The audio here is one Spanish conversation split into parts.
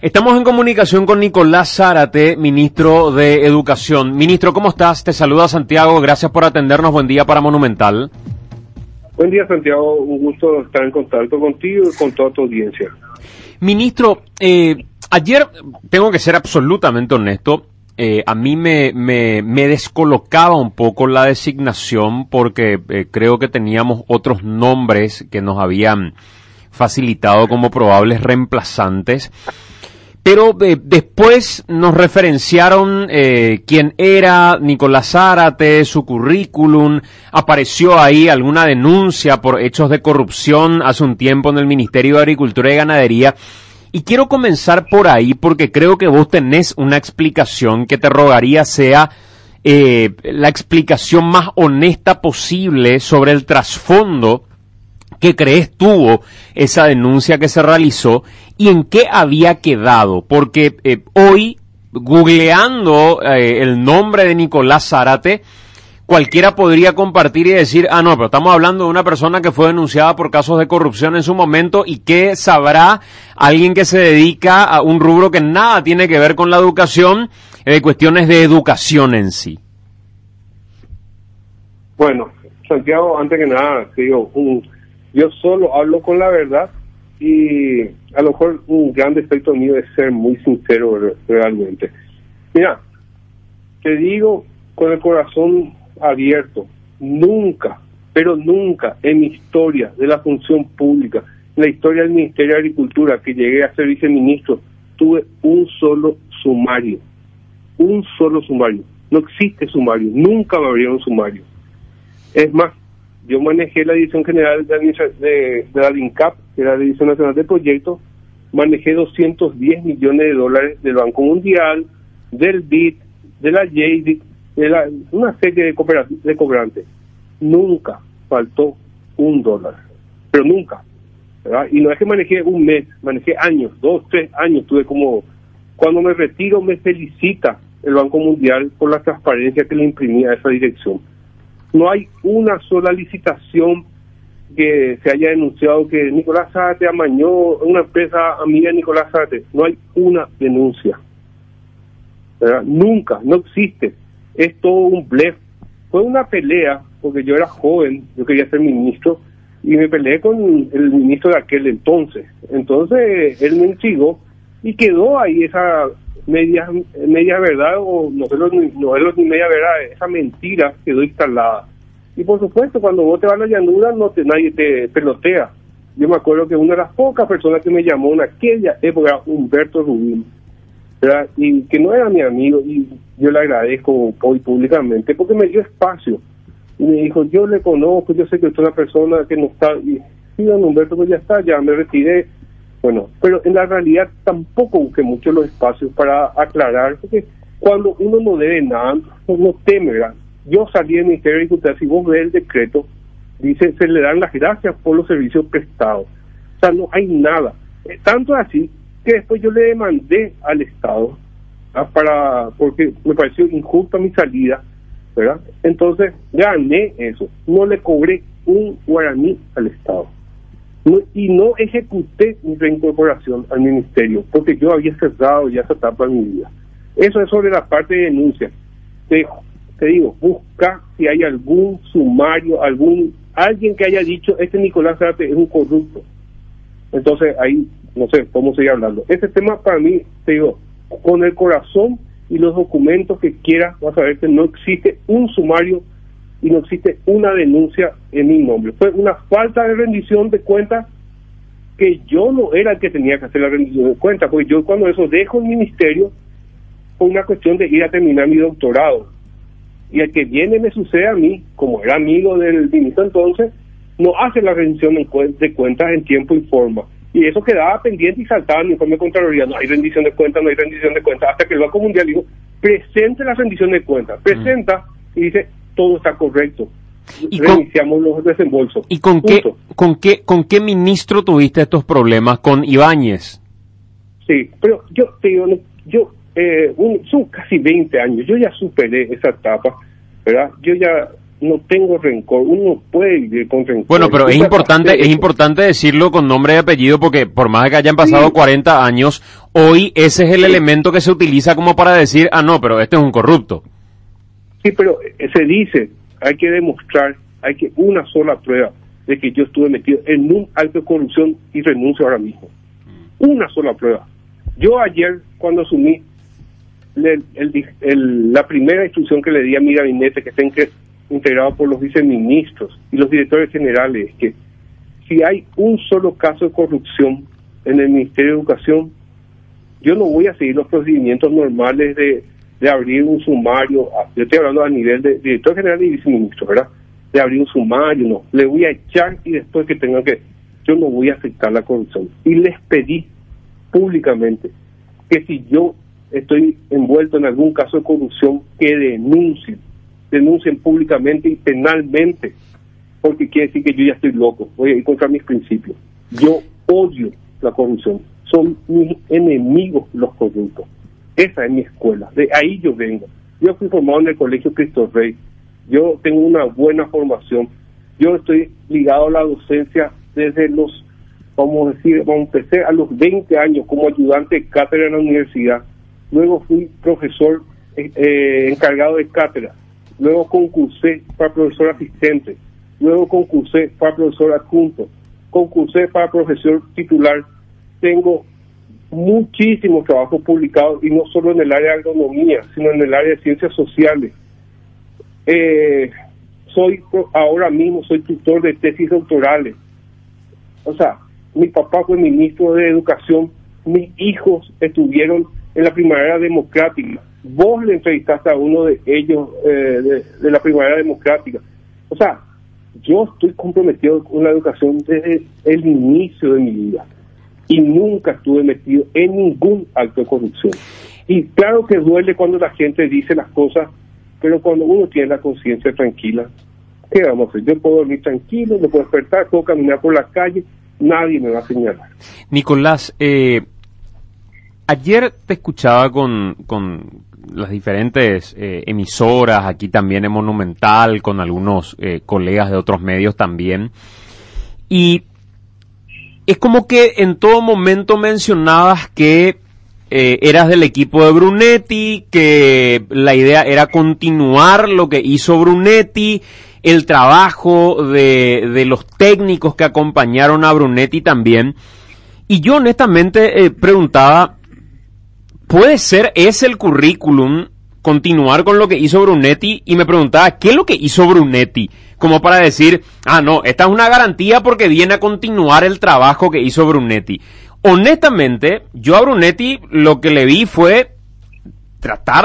Estamos en comunicación con Nicolás Zárate, ministro de Educación. Ministro, ¿cómo estás? Te saluda Santiago, gracias por atendernos. Buen día para Monumental. Buen día, Santiago. Un gusto estar en contacto contigo y con toda tu audiencia. Ministro, ayer, tengo que ser absolutamente honesto, a mí me descolocaba un poco la designación porque creo que teníamos otros nombres que nos habían facilitado como probables reemplazantes. Pero después nos referenciaron quién era Nicolás Zárate, su currículum, apareció ahí alguna denuncia por hechos de corrupción hace un tiempo en el Ministerio de Agricultura y Ganadería. Y quiero comenzar por ahí porque creo que vos tenés una explicación que te rogaría sea la explicación más honesta posible sobre el trasfondo que crees tuvo esa denuncia que se realizó y en qué había quedado, porque hoy, googleando el nombre de Nicolás Zárate, cualquiera podría compartir y decir, no, pero estamos hablando de una persona que fue denunciada por casos de corrupción en su momento y qué sabrá alguien que se dedica a un rubro que nada tiene que ver con la educación, de cuestiones de educación en sí. Bueno, Santiago, antes que nada, te digo, yo solo hablo con la verdad y a lo mejor un gran defecto mío es ser muy sincero realmente. Mira, te digo con el corazón abierto, nunca, pero nunca en mi historia de la función pública, en la historia del Ministerio de Agricultura, que llegué a ser viceministro, tuve un solo sumario. No existe sumario, nunca me abrieron sumario. Es más, yo manejé la Dirección General de la DINCAP, que era la Dirección Nacional de Proyectos, manejé 210 millones de dólares del Banco Mundial, del BID, de la JDIC, una serie de cobrantes. Nunca faltó $1, pero nunca, ¿verdad? Y no es que manejé un mes, manejé años, 2, 3 años, tuve como, cuando me retiro me felicita el Banco Mundial por la transparencia que le imprimía a esa dirección. No hay una sola licitación que se haya denunciado que Nicolás Zárate amañó una empresa amiga de Nicolás Zárate. No hay una denuncia, ¿verdad? Nunca, no existe. Es todo un blef. Fue una pelea, porque yo era joven, yo quería ser ministro, y me peleé con el ministro de aquel entonces. Entonces, él me instigó y quedó ahí esa media verdad, o no es ni media verdad, esa mentira quedó instalada. Y por supuesto, cuando vos te vas a la llanura, nadie te pelotea. Yo me acuerdo que una de las pocas personas que me llamó en aquella época era Humberto Rubín, ¿verdad? Y que no era mi amigo, y yo le agradezco hoy públicamente, porque me dio espacio. Y me dijo, yo le conozco, yo sé que usted es una persona que no está, y sí, don Humberto, pues ya está, ya me retiré. Bueno, pero en la realidad tampoco busqué mucho los espacios para aclarar, porque cuando uno no debe nada, no teme, ¿verdad? Yo salí del Ministerio de Agricultura, si vos ves el decreto, dice, se le dan las gracias por los servicios prestados. O sea, no hay nada. Tanto así que después yo le demandé al Estado, ¿verdad? Porque me pareció injusta mi salida, ¿verdad? Entonces, gané eso. No le cobré un guaraní al Estado. Y no ejecuté mi reincorporación al ministerio, porque yo había cerrado ya esa etapa de mi vida. Eso es sobre la parte de denuncia. Te digo, busca si hay algún sumario, alguien que haya dicho, Nicolás Zárate es un corrupto. Entonces ahí, no sé cómo seguir hablando. Ese tema para mí, te digo, con el corazón y los documentos que quiera, vas a ver que no existe un sumario y no existe una denuncia en mi nombre. Fue una falta de rendición de cuentas, que yo no era el que tenía que hacer la rendición de cuentas, porque yo cuando eso dejo el ministerio, fue una cuestión de ir a terminar mi doctorado. Y el que viene me sucede a mí, como era amigo del ministro entonces, no hace la rendición de cuentas en tiempo y forma. Y eso quedaba pendiente y saltaba en el informe de Contraloría. No hay rendición de cuentas, hasta que el Banco Mundial dijo, presente la rendición de cuentas. Presenta y dice, todo está correcto. Y reiniciamos los desembolsos. ¿Y con qué ministro tuviste estos problemas? ¿Con Ibáñez? Sí, pero yo te digo, son casi 20 años, yo ya superé esa etapa, ¿verdad? Yo ya no tengo rencor, uno puede vivir con rencor. Bueno, pero es importante decirlo con nombre y apellido, porque por más que hayan pasado 40 años, hoy ese es el elemento que se utiliza como para decir, no, pero este es un corrupto. Sí, pero se dice, hay que demostrar, hay que una sola prueba de que yo estuve metido en un acto de corrupción y renuncio ahora mismo. Una sola prueba. Yo ayer, cuando asumí la primera instrucción que le di a mi gabinete, que está integrado por los viceministros y los directores generales, es que si hay un solo caso de corrupción en el Ministerio de Educación, yo no voy a seguir los procedimientos normales de abrir un sumario. Yo estoy hablando a nivel de director general y viceministro, ¿verdad? De abrir un sumario, no. Le voy a echar y después que tengan que... Yo no voy a aceptar la corrupción. Y les pedí públicamente que si yo estoy envuelto en algún caso de corrupción, que denuncien públicamente y penalmente, porque quiere decir que yo ya estoy loco, voy a ir contra mis principios. Yo odio la corrupción, son mis enemigos los corruptos. Esa es mi escuela, de ahí yo vengo. Yo fui formado en el Colegio Cristo Rey, yo tengo una buena formación, yo estoy ligado a la docencia desde empecé a los 20 años como ayudante de cátedra en la universidad, luego fui profesor encargado de cátedra, luego concursé para profesor asistente, luego concursé para profesor adjunto, concursé para profesor titular. Tengo muchísimos trabajos publicados, y no solo en el área de agronomía, sino en el área de ciencias sociales. Ahora mismo soy tutor de tesis doctorales. O sea, mi papá fue ministro de Educación, mis hijos estuvieron en la Primavera Democrática. Vos le entrevistaste a uno de ellos de la Primavera Democrática. O sea, yo estoy comprometido con la educación desde el inicio de mi vida y nunca estuve metido en ningún acto de corrupción. Y claro que duele cuando la gente dice las cosas, pero cuando uno tiene la conciencia tranquila, ¿qué vamos a hacer? Yo puedo dormir tranquilo, me puedo despertar, puedo caminar por la calle, nadie me va a señalar. Nicolás, ayer te escuchaba con las diferentes emisoras, aquí también en Monumental, con algunos colegas de otros medios también, y es como que en todo momento mencionabas que eras del equipo de Brunetti, que la idea era continuar lo que hizo Brunetti, el trabajo de los técnicos que acompañaron a Brunetti también. Y yo honestamente preguntaba, ¿puede ser ese el currículum, continuar con lo que hizo Brunetti? Y me preguntaba, ¿qué es lo que hizo Brunetti? Como para decir, no, esta es una garantía porque viene a continuar el trabajo que hizo Brunetti. Honestamente, yo a Brunetti lo que le vi fue tratar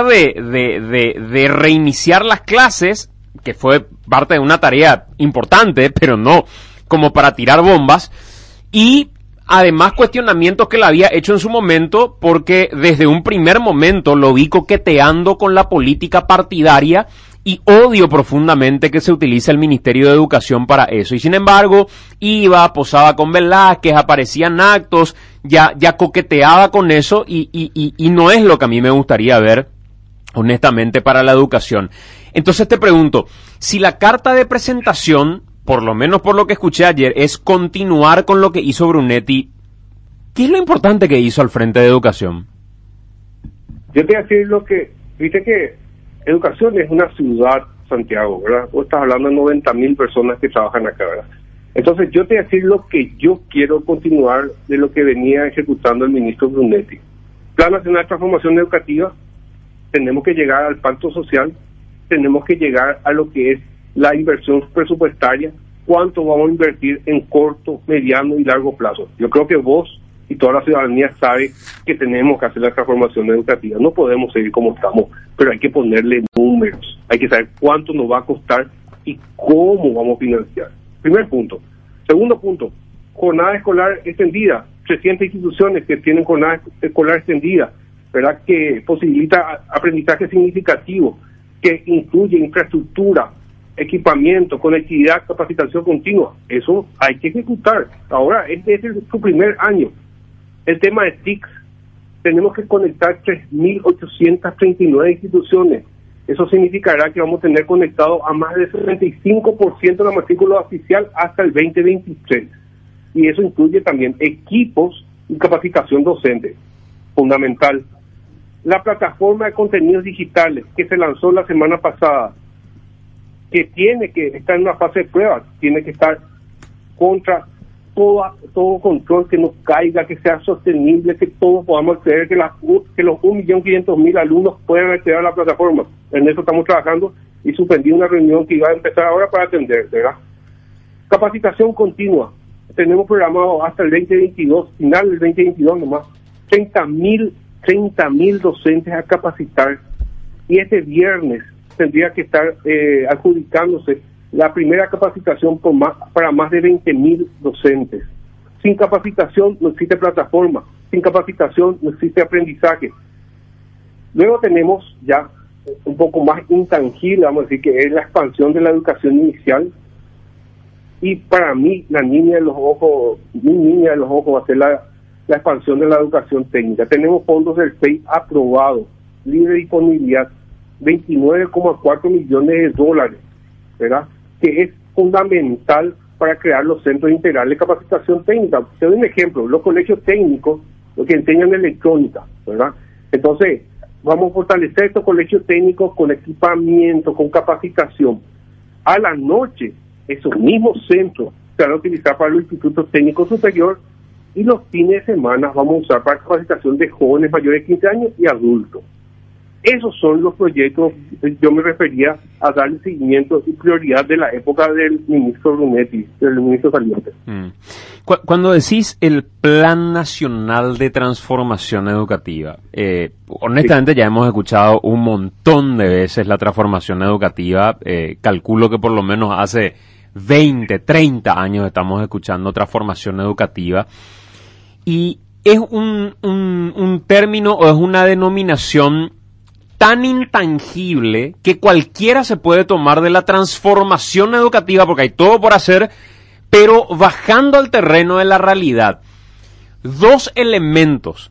de reiniciar las clases, que fue parte de una tarea importante, pero no como para tirar bombas, y además cuestionamientos que le había hecho en su momento, porque desde un primer momento lo vi coqueteando con la política partidaria, y odio profundamente que se utilice el Ministerio de Educación para eso. Y sin embargo, iba, posaba con Velázquez, aparecían actos, ya coqueteaba con eso, y no es lo que a mí me gustaría ver, honestamente, para la educación. Entonces te pregunto, si la carta de presentación, por lo menos por lo que escuché ayer, es continuar con lo que hizo Brunetti, ¿qué es lo importante que hizo al frente de educación? Yo te voy a decir lo que... Viste que educación es una ciudad, Santiago, ¿verdad? Vos estás hablando de 90,000 personas que trabajan acá, ¿verdad? Entonces yo te voy a decir lo que yo quiero continuar de lo que venía ejecutando el ministro Brunetti. Plan Nacional de Transformación Educativa, tenemos que llegar al pacto social, tenemos que llegar a lo que es la inversión presupuestaria, cuánto vamos a invertir en corto, mediano y largo plazo. Yo creo que vos y toda la ciudadanía sabe que tenemos que hacer la transformación educativa. No podemos seguir como estamos, pero hay que ponerle números, hay que saber cuánto nos va a costar y cómo vamos a financiar. Primer punto. Segundo punto, jornada escolar extendida. 300 instituciones que tienen jornada escolar extendida, ¿verdad? Que posibilita aprendizaje significativo, que incluye infraestructura, equipamiento, conectividad, capacitación continua. Eso hay que ejecutar. Ahora, este es su primer año. El tema de TICS, tenemos que conectar 3.839 instituciones. Eso significará que vamos a tener conectado a más del 75% de la matrícula oficial hasta el 2023. Y eso incluye también equipos y capacitación docente, fundamental. La plataforma de contenidos digitales que se lanzó la semana pasada, que tiene que estar en una fase de prueba, tiene que estar contra todo control, que no caiga, que sea sostenible, que todos podamos acceder, que los 1.500.000 alumnos puedan acceder a la plataforma. En eso estamos trabajando y suspendí una reunión que iba a empezar ahora para atender, ¿verdad? Capacitación continua. Tenemos programado hasta el 2022, final del 2022 nomás, 30.000 docentes a capacitar. Y este viernes tendría que estar adjudicándose la primera capacitación para más de 20.000 docentes. Sin capacitación no existe plataforma, sin capacitación no existe aprendizaje. Luego tenemos ya un poco más intangible, vamos a decir, que es la expansión de la educación inicial. Y para mí, mi niña de los ojos va a ser la expansión de la educación técnica. Tenemos fondos del FEI aprobados, libre disponibilidad, 29,4 millones de dólares, ¿verdad? Que es fundamental para crear los centros integrales de capacitación técnica. Te doy un ejemplo, los colegios técnicos, los que enseñan electrónica, ¿verdad? Entonces, vamos a fortalecer estos colegios técnicos con equipamiento, con capacitación. A la noche, esos mismos centros se van a utilizar para los institutos técnicos superiores y los fines de semana vamos a usar para capacitación de jóvenes mayores de 15 años y adultos. Esos son los proyectos, yo me refería a darle seguimiento y prioridad de la época del ministro Brunetti, del ministro saliente. Cuando decís el Plan Nacional de Transformación Educativa, honestamente sí, ya hemos escuchado un montón de veces la transformación educativa, calculo que por lo menos hace 20, 30 años estamos escuchando transformación educativa, y es un término o es una denominación tan intangible que cualquiera se puede tomar de la transformación educativa porque hay todo por hacer, pero bajando al terreno de la realidad, dos elementos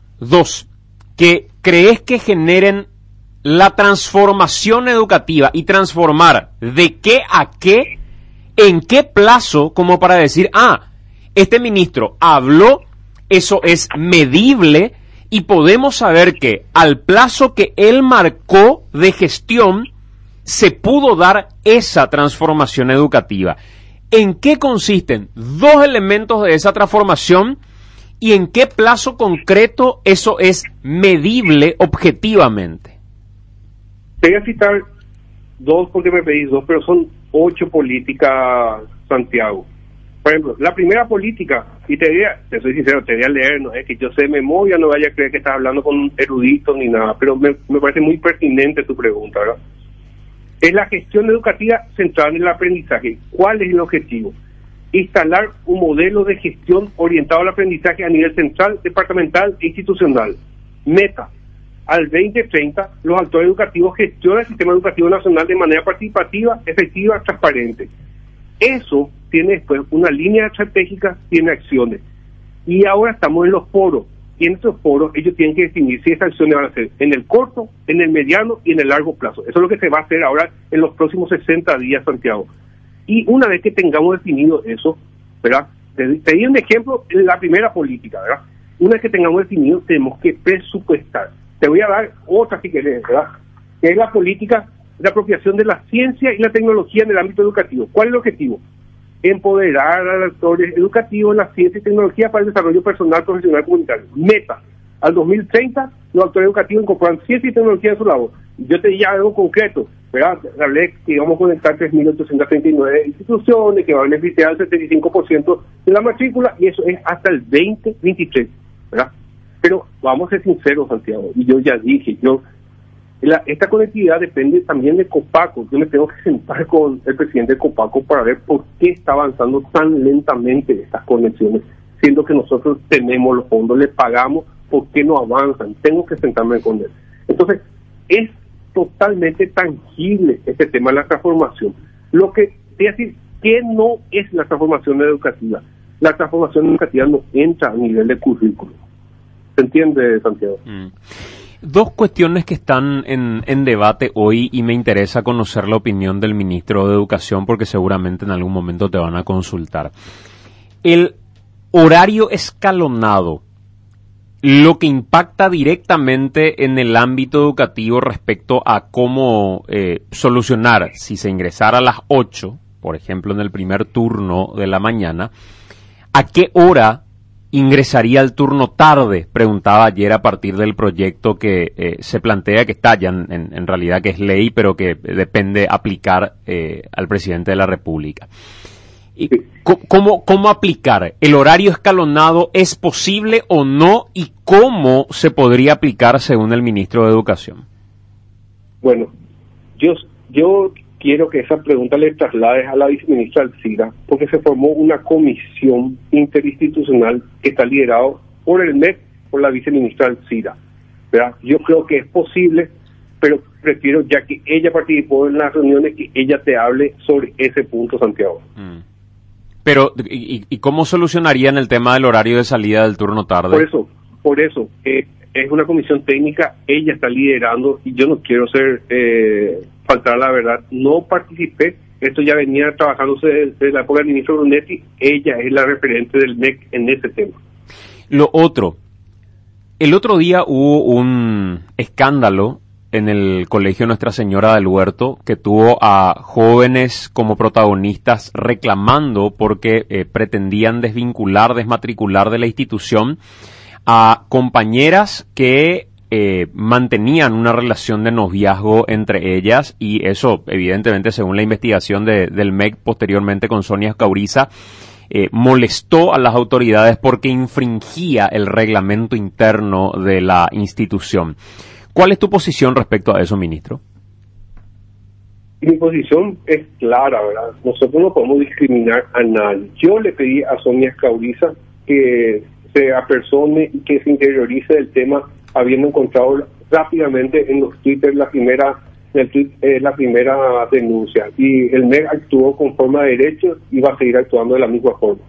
que crees que generen la transformación educativa y transformar de qué a qué, en qué plazo, como para decir, este ministro habló, eso es medible, y podemos saber que al plazo que él marcó de gestión se pudo dar esa transformación educativa. ¿En qué consisten dos elementos de esa transformación y en qué plazo concreto eso es medible objetivamente? Te voy a citar dos porque me pedís dos, pero son 8 políticas, Santiago. Por ejemplo, la primera política, y te soy sincero, te voy a leer, no es que yo sé de memoria, no vaya a creer que estás hablando con un erudito ni nada, pero me parece muy pertinente tu pregunta, ¿verdad? Es la gestión educativa centrada en el aprendizaje. ¿Cuál es el objetivo? Instalar un modelo de gestión orientado al aprendizaje a nivel central, departamental e institucional. Meta: al 2030, los actores educativos gestionan el sistema educativo nacional de manera participativa, efectiva, transparente. Eso tiene después una línea estratégica, tiene acciones. Y ahora estamos en los foros. Y en estos foros ellos tienen que definir si esas acciones van a ser en el corto, en el mediano y en el largo plazo. Eso es lo que se va a hacer ahora en los próximos 60 días, Santiago. Y una vez que tengamos definido eso, ¿verdad? Te di un ejemplo en la primera política, ¿verdad? Una vez que tengamos definido, tenemos que presupuestar. Te voy a dar otra si querés, ¿verdad? Que es la política de apropiación de la ciencia y la tecnología en el ámbito educativo. ¿Cuál es el objetivo? Empoderar a los actores educativos en la ciencia y tecnología para el desarrollo personal, profesional y comunitario. Meta: al 2030, los actores educativos incorporan ciencia y tecnología en su labor. Yo te di algo concreto, ¿verdad? Hablé que vamos a conectar 3.839 instituciones, que va a beneficiar al 75% de la matrícula, y eso es hasta el 2023, ¿verdad? Pero vamos a ser sinceros, Santiago, y yo ya dije, esta conectividad depende también de Copaco. Yo me tengo que sentar con el presidente de Copaco para ver por qué está avanzando tan lentamente estas conexiones, siendo que nosotros tenemos los fondos, le pagamos, ¿por qué no avanzan? Tengo que sentarme con él. Entonces, es totalmente tangible este tema de la transformación. Lo que te voy a decir, ¿qué no es la transformación educativa? La transformación educativa no entra a nivel de currículo. ¿Se entiende, Santiago? Dos cuestiones que están en debate hoy y me interesa conocer la opinión del ministro de Educación porque seguramente en algún momento te van a consultar. El horario escalonado, lo que impacta directamente en el ámbito educativo respecto a cómo solucionar si se ingresara a las 8, por ejemplo en el primer turno de la mañana, ¿a qué hora ingresaría el turno tarde? Preguntaba ayer a partir del proyecto que se plantea, que está ya en realidad que es ley, pero que depende aplicar al presidente de la República. ¿Y cómo aplicar? ¿El horario escalonado es posible o no? ¿Y cómo se podría aplicar según el ministro de Educación? Bueno, yo quiero que esa pregunta le traslades a la viceministra Alcira, porque se formó una comisión interinstitucional que está liderado por el MEC, por la viceministra Alcira, ¿verdad? Yo creo que es posible, pero prefiero, ya que ella participó en las reuniones, que ella te hable sobre ese punto, Santiago. Pero, ¿y cómo solucionarían el tema del horario de salida del turno tarde? Por eso, es una comisión técnica, ella está liderando y yo no quiero faltar la verdad. No participé, esto ya venía trabajándose desde la época del ministro Brunetti, ella es la referente del MEC en ese tema. Lo otro, el otro día hubo un escándalo en el Colegio Nuestra Señora del Huerto que tuvo a jóvenes como protagonistas reclamando porque pretendían desmatricular de la institución a compañeras que mantenían una relación de noviazgo entre ellas, y eso evidentemente según la investigación del MEC posteriormente con Sonia Escauriza molestó a las autoridades porque infringía el reglamento interno de la institución. ¿Cuál es tu posición respecto a eso, ministro? Mi posición es clara, ¿verdad? Nosotros no podemos discriminar a nadie. Yo le pedí a Sonia Escauriza que se apersone y que se interiorice del tema, habiendo encontrado rápidamente en los Twitter la primera denuncia. Y el MEC actuó conforme a derecho y va a seguir actuando de la misma forma.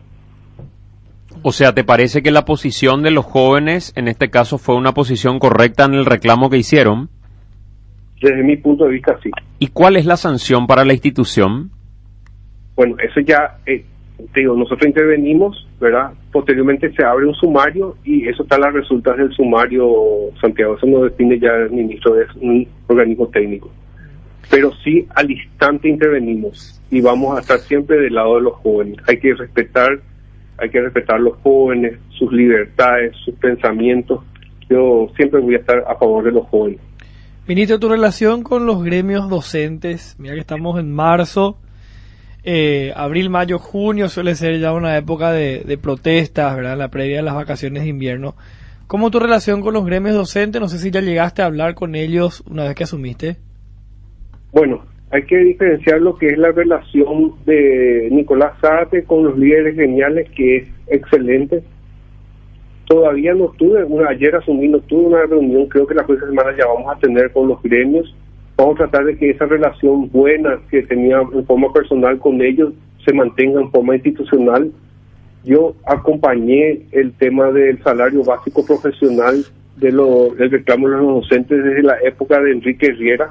O sea, ¿te parece que la posición de los jóvenes, en este caso, fue una posición correcta en el reclamo que hicieron? Desde mi punto de vista, sí. ¿Y cuál es la sanción para la institución? Bueno, eso ya, nosotros intervenimos, ¿verdad? Posteriormente se abre un sumario y eso está a las resultas del sumario, Santiago. Eso no define ya el ministro, es un organismo técnico. Pero sí, al instante intervenimos y vamos a estar siempre del lado de los jóvenes. Hay que respetar a los jóvenes, sus libertades, sus pensamientos. Yo siempre voy a estar a favor de los jóvenes. Ministro, tu relación con los gremios docentes, mira que estamos en marzo, abril, mayo, junio suele ser ya una época de protestas, ¿verdad? La previa de las vacaciones de invierno. ¿Cómo tu relación con los gremios docentes? No sé si ya llegaste a hablar con ellos una vez que asumiste. Bueno, hay que diferenciar lo que es la relación de Nicolás Zárate con los líderes gremiales, que es excelente. Todavía no tuve, ayer asumí, no tuve una reunión, creo que la próxima semana ya vamos a tener con los gremios. Vamos a tratar de que esa relación buena que tenía en forma personal con ellos se mantenga en forma institucional. Yo acompañé el tema del salario básico profesional del reclamo de los docentes desde la época de Enrique Riera.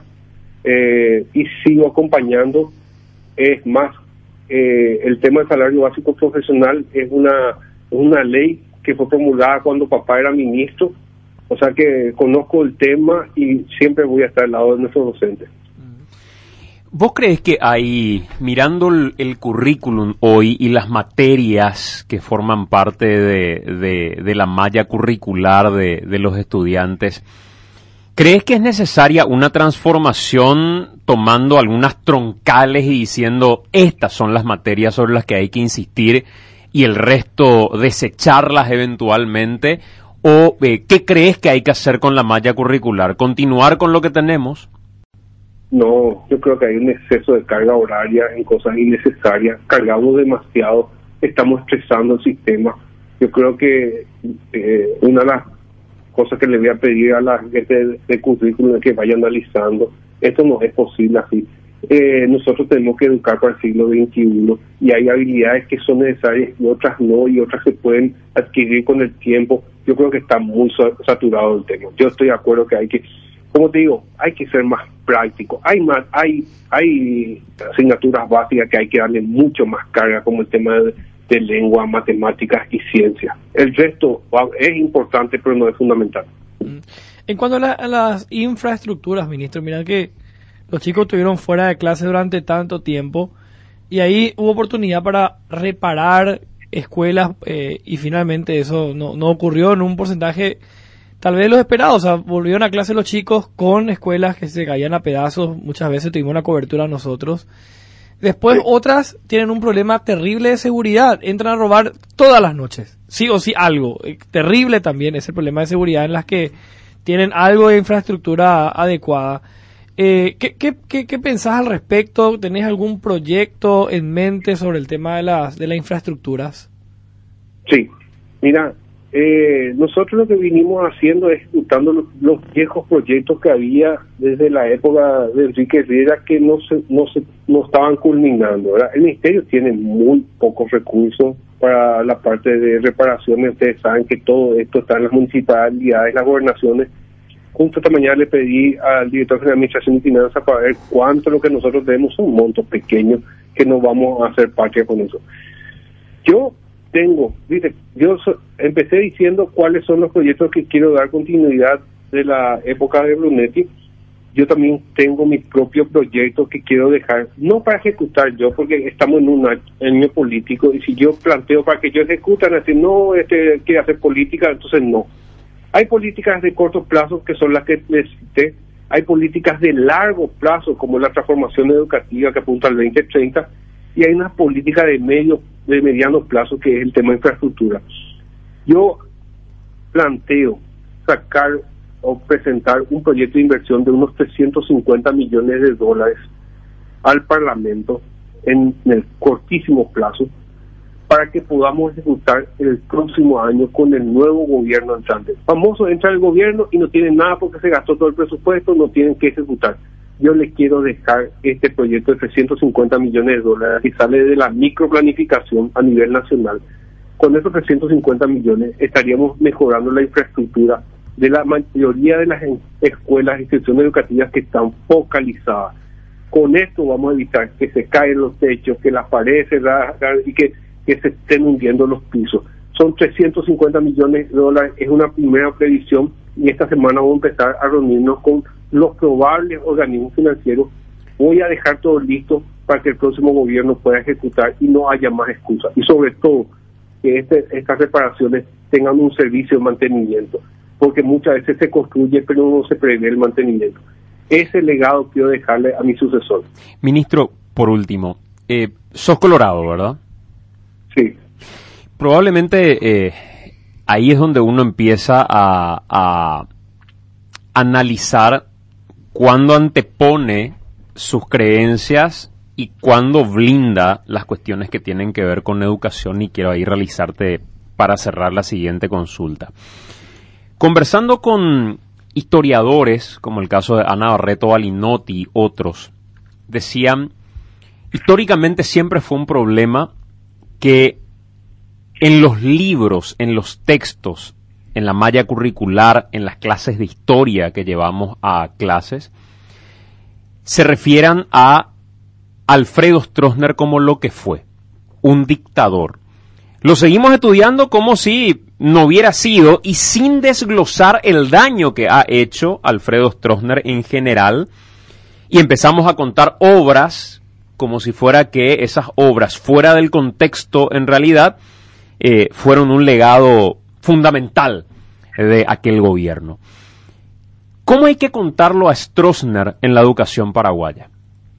Y sigo acompañando. Es más, el tema del salario básico profesional es una ley que fue promulgada cuando papá era ministro, o sea que conozco el tema y siempre voy a estar al lado de nuestros docentes. ¿Vos crees que hay, mirando el currículum hoy y las materias que forman parte de la malla curricular de los estudiantes, ¿crees que es necesaria una transformación tomando algunas troncales y diciendo estas son las materias sobre las que hay que insistir y el resto desecharlas eventualmente? ¿O qué crees que hay que hacer con la malla curricular? ¿Continuar con lo que tenemos? No, yo creo que hay un exceso de carga horaria en cosas innecesarias. Cargamos demasiado, estamos estresando el sistema. Yo creo que una de las cosas que le voy a pedir a la gente de currículum es que vaya analizando. Esto no es posible así. nosotros tenemos que educar para el siglo XXI y hay habilidades que son necesarias y otras no, y otras se pueden adquirir con el tiempo. Yo creo que está muy saturado el tema. Yo estoy de acuerdo que hay que, como te digo, hay que ser más práctico. Hay asignaturas básicas que hay que darle mucho más carga, como el tema de lengua, matemáticas y ciencia. El resto es importante, pero no es fundamental. En cuanto a las infraestructuras, ministro, mira que los chicos estuvieron fuera de clase durante tanto tiempo y ahí hubo oportunidad para reparar escuelas y finalmente eso no ocurrió en un porcentaje tal vez lo esperado. O sea, volvieron a clase los chicos con escuelas que se caían a pedazos. Muchas veces tuvimos una cobertura nosotros. Después otras tienen un problema terrible de seguridad. Entran a robar todas las noches. Sí o sí algo. Terrible también es el problema de seguridad en las que tienen algo de infraestructura adecuada. ¿Qué pensás al respecto? ¿Tenés algún proyecto en mente sobre el tema de las infraestructuras? Sí, mira, nosotros lo que vinimos haciendo es ejecutando los viejos proyectos que había desde la época de Enrique Riera que no estaban culminando, ¿verdad? El Ministerio tiene muy pocos recursos para la parte de reparaciones. Ustedes saben que todo esto está en las municipalidades, las gobernaciones. Justo esta mañana le pedí al director general de Administración y Finanzas para ver cuánto lo que nosotros debemos. Son montos pequeños que no vamos a hacer patria con eso. Empecé diciendo cuáles son los proyectos que quiero dar continuidad de la época de Brunetti. Yo también tengo mis propios proyectos que quiero dejar, no para ejecutar yo, porque estamos en un año político, y si yo planteo para que yo ejecutan, así, no, quiere hacer política, entonces no. Hay políticas de corto plazo que son las que les cité, hay políticas de largo plazo como la transformación educativa que apunta al 2030 y hay una política de mediano plazo que es el tema de infraestructura. Yo planteo sacar o presentar un proyecto de inversión de unos $350 millones al Parlamento en el cortísimo plazo para que podamos ejecutar el próximo año con el nuevo gobierno entrante. Famoso, entra el gobierno y no tienen nada porque se gastó todo el presupuesto, no tienen que ejecutar. Yo les quiero dejar este proyecto de $350 millones que sale de la microplanificación a nivel nacional. Con esos 350 millones estaríamos mejorando la infraestructura de la mayoría de las escuelas e instituciones educativas que están focalizadas. Con esto vamos a evitar que se caen los techos, que las paredes se rasgan y que se estén hundiendo los pisos. Son $350 millones, es una primera previsión y esta semana vamos a empezar a reunirnos con los probables organismos financieros. Voy a dejar todo listo para que el próximo gobierno pueda ejecutar y no haya más excusas. Y sobre todo, que estas reparaciones tengan un servicio de mantenimiento, porque muchas veces se construye pero no se prevé el mantenimiento. Ese legado quiero dejarle a mi sucesor. Ministro, por último, sos colorado, ¿verdad? Sí. Probablemente ahí es donde uno empieza a analizar cuándo antepone sus creencias y cuándo blinda las cuestiones que tienen que ver con educación, y quiero ahí realizarte para cerrar la siguiente consulta. Conversando con historiadores, como el caso de Ana Barreto Balinotti y otros, decían, históricamente siempre fue un problema que en los libros, en los textos, en la malla curricular, en las clases de historia que llevamos a clases, se refieran a Alfredo Stroessner como lo que fue, un dictador. Lo seguimos estudiando como si no hubiera sido y sin desglosar el daño que ha hecho Alfredo Stroessner en general, y empezamos a contar obras como si fuera que esas obras, fuera del contexto en realidad, fueron un legado fundamental de aquel gobierno. ¿Cómo hay que contarlo a Stroessner en la educación paraguaya?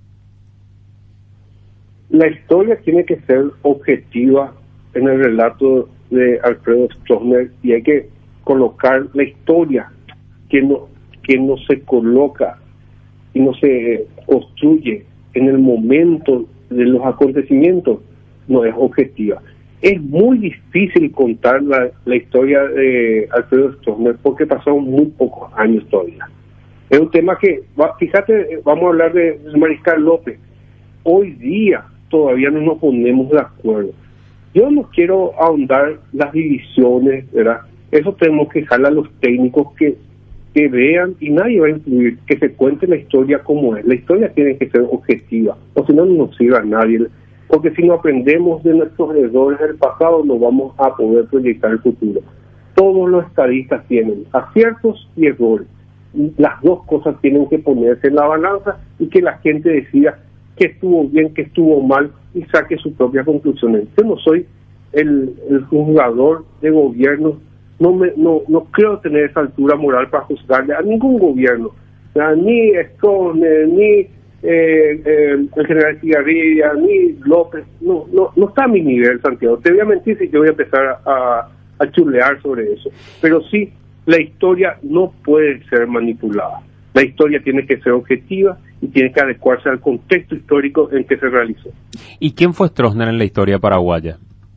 La historia tiene que ser objetiva en el relato de Alfredo Stroessner y hay que colocar la historia que no se coloca y no se construye en el momento de los acontecimientos, no es objetiva. Es muy difícil contar la historia de Alfredo Stroessner porque pasaron muy pocos años todavía. Es un tema que, fíjate, vamos a hablar del Mariscal López. Hoy día todavía no nos ponemos de acuerdo. Yo no quiero ahondar las divisiones, ¿verdad? Eso tenemos que dejarle a los técnicos que vean, y nadie va a influir, que se cuente la historia como es. La historia tiene que ser objetiva, o si no, no nos sirve a nadie. Porque si no aprendemos de nuestros errores del pasado, no vamos a poder proyectar el futuro. Todos los estadistas tienen aciertos y errores. Las dos cosas tienen que ponerse en la balanza y que la gente decida que estuvo bien, que estuvo mal y saque sus propias conclusiones. Yo no soy el juzgador de gobierno, no creo tener esa altura moral para juzgarle a ningún gobierno, o sea, ni Stroessner, ni el general Cigarrilla, ni López, no está a mi nivel, Santiago. Te voy a mentir si yo voy a empezar a chulear sobre eso, pero sí, la historia no puede ser manipulada. La historia tiene que ser objetiva y tiene que adecuarse al contexto histórico en que se realizó. ¿Y quién fue Stroessner en la historia paraguaya?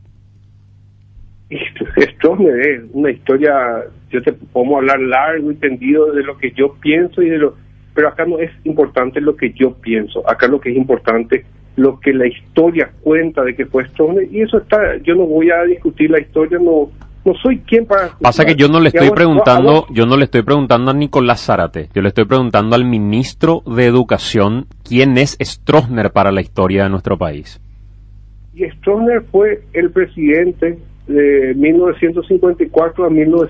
Stroessner es una historia, yo te podemos hablar largo y tendido de lo que yo pienso pero acá no es importante lo que yo pienso, acá lo que es importante lo que la historia cuenta de que fue Stroessner, y eso está, yo no voy a discutir la historia, no soy quien para juzgar. Pasa que yo no le estoy preguntando a Nicolás Zárate, yo le estoy preguntando al ministro de Educación quién es Stroessner para la historia de nuestro país. Y Stroessner fue el presidente de 1954 a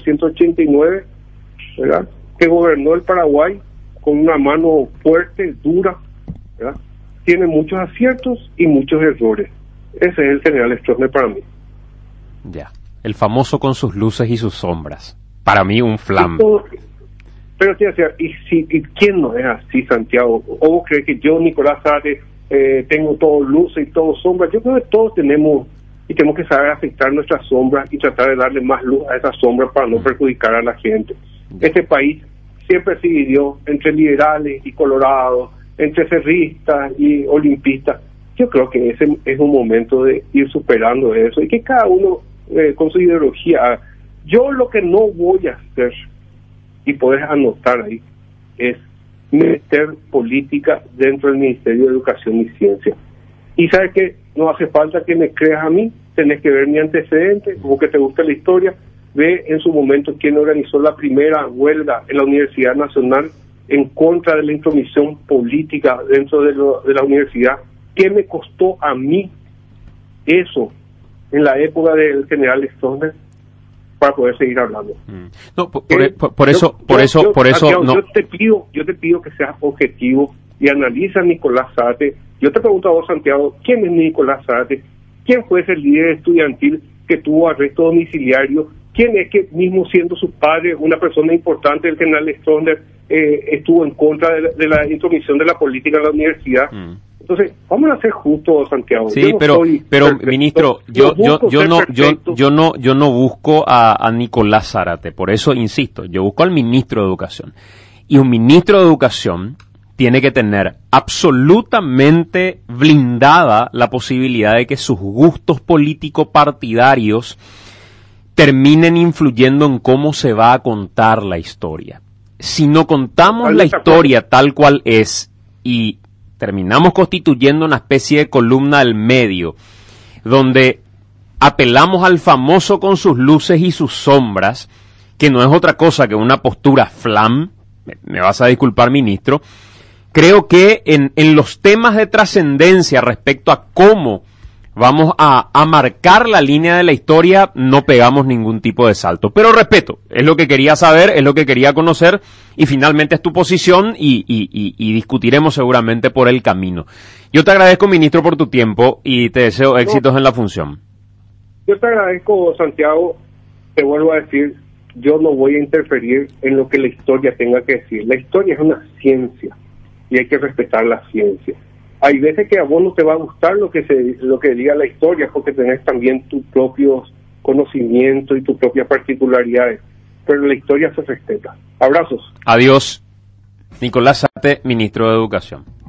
1989, ¿verdad?, que gobernó el Paraguay con una mano fuerte, dura, ¿verdad? Tiene muchos aciertos y muchos errores. Ese es el general Stroessner para mí. Ya, el famoso con sus luces y sus sombras. Para mí un flam. Pero ¿y quién no es así, Santiago? ¿O vos crees que yo, Nicolás Zárate, tengo todo luces y todo sombras? Yo creo que todos tenemos que saber afectar nuestras sombras y tratar de darle más luz a esas sombras para no perjudicar a la gente. Este país siempre se dividió entre liberales y colorados, entre cerristas y olimpistas. Yo creo que ese es un momento de ir superando eso y que cada uno con su ideología. Yo lo que no voy a hacer, y podés anotar ahí, es meter política dentro del Ministerio de Educación y Ciencia. Y sabes que no hace falta que me creas a mí, tenés que ver mi antecedente, como que te gusta la historia, ve en su momento quién organizó la primera huelga en la Universidad Nacional en contra de la intromisión política dentro de la universidad. ¿Qué me costó a mí eso en la época del general Stroessner para poder seguir hablando? No, por eso, no. Yo te pido que seas objetivo y analiza a Nicolás Zárate. Yo te pregunto a vos, Santiago, ¿quién es Nicolás Zárate? ¿Quién fue ese líder estudiantil que tuvo arresto domiciliario? ¿Quién es que, mismo siendo su padre, una persona importante del general Stroessner, estuvo en contra de la intromisión de la política en la universidad? Entonces, vamos a ser justos, Santiago. Sí, pero ministro, yo no busco a Nicolás Zárate, por eso insisto, yo busco al ministro de Educación. Y un ministro de Educación tiene que tener absolutamente blindada la posibilidad de que sus gustos político-partidarios terminen influyendo en cómo se va a contar la historia. Si no contamos la historia tal cual es y terminamos constituyendo una especie de columna del medio, donde apelamos al famoso con sus luces y sus sombras, que no es otra cosa que una postura flam, me vas a disculpar, ministro, creo que en los temas de trascendencia respecto a cómo vamos a marcar la línea de la historia, no pegamos ningún tipo de salto. Pero respeto, es lo que quería saber, es lo que quería conocer, y finalmente es tu posición y discutiremos seguramente por el camino. Yo te agradezco, ministro, por tu tiempo y te deseo éxitos en la función. Yo te agradezco, Santiago, te vuelvo a decir, yo no voy a interferir en lo que la historia tenga que decir. La historia es una ciencia y hay que respetar la ciencia. Hay veces que a vos no te va a gustar lo que diga la historia, porque tenés también tus propios conocimientos y tus propias particularidades, pero la historia se respeta. Abrazos. Adiós. Nicolás Zárate, ministro de Educación.